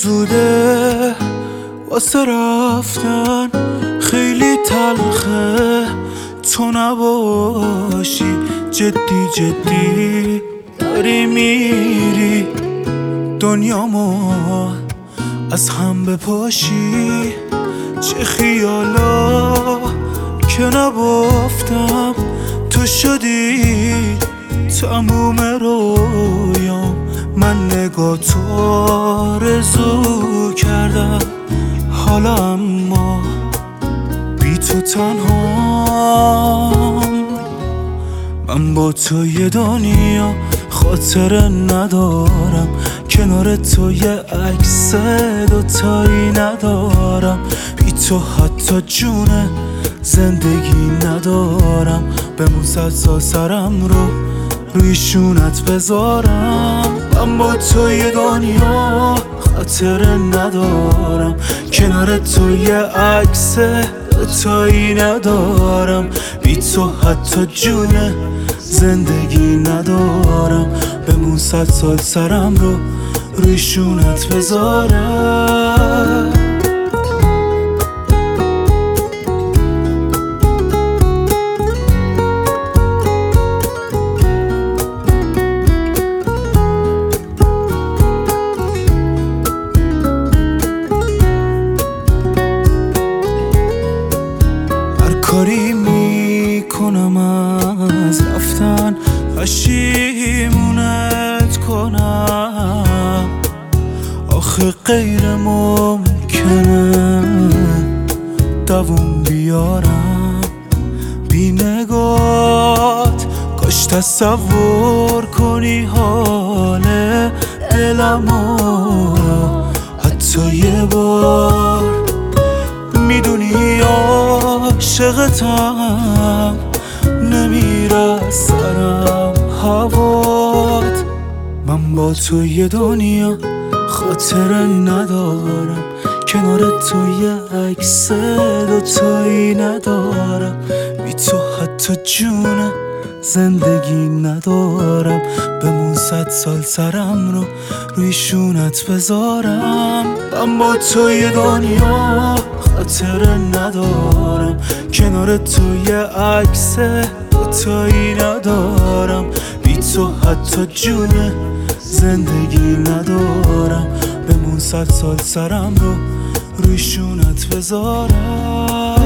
زوده واسه رفتن، خیلی تلخه تو نباشی. جدی جدی داری میری دنیامو از هم بپاشی. چه خیالا که نبافتم تو شدی تموم رویام. من نگاه تو آرزو کردم، حالا اما بی تو تنهام. من با تو یه دنیا خاطره ندارم، کنار تو یه عکس دوتایی ندارم. بی تو حتی جون زندگی ندارم. بمون 100 سال سرم رو روی شونت بذارم. من با تو یه دنیا خاطره ندارم، کنار تو یه عکس دوتایی ندارم. بی تو حتی جون زندگی ندارم. بمون 100 سال سرم رو روی شونت بذارم. کاری میکنم از رفتن، پشیمونت کنم. آخه غیر ممکنه دووم بیارم بی نگات. کاش تصور کنی حال دلمو حتی یه بار. میدونی عاشقتم، نمیره سرم هوات. من با تو یه دنیا خاطره ندارم، کنار تو یه عکس دوتایی ندارم. بی تو حتی جون زندگی ندارم. بمون 100 سال سرم رو روی شونت بذارم. من با تو یه دنیا خاطره ندارم، کنار تو یه عکس دوتایی ندارم. بی تو حتی جون زندگی ندارم. بمون 100 سال سرم رو روی شونت بذارم.